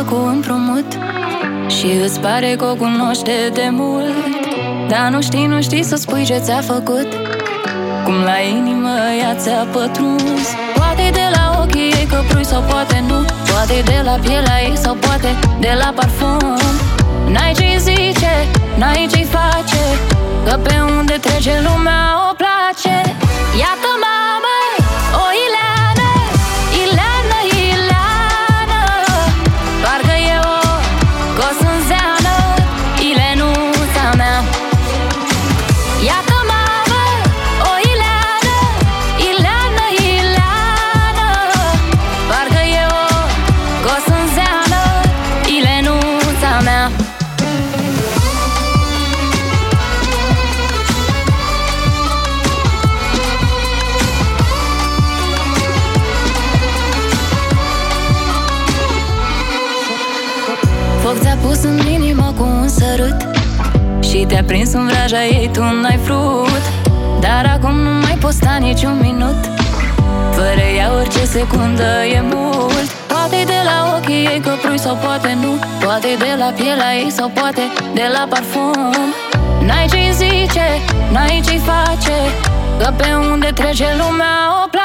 cu împrumut și îți pare că o cunoaște de mult, dar nu știi să spui ce ți-a făcut, cum la inimă ea ți-a pătruns. Poate de la ochii ei căprui sau poate nu, poate de la pielea ei sau poate de la parfum. N-ai ce-i zice, n-ai ce-i face, că pe unde trece lumea o place. Iată mamă, o Ileana, Ileana, Ileana, parcă e o cosânzeană, Ilenuța mea. Iată mamă, o Ileana, Ileana, Ileana, parcă e o cosânzeană, Ilenuța mea. Foc ți-a pus în inimă cu un sărut și te-a prins în vraja ei, tu n-ai vrut. Dar acum nu mai poți sta niciun minut, fără ea orice secundă e mult. Poate de la ochii ei căprui sau poate nu, poate de la pielea ei sau poate de la parfum. N-ai ce-i zice, n-ai ce-i face, că pe unde trece lumea o place.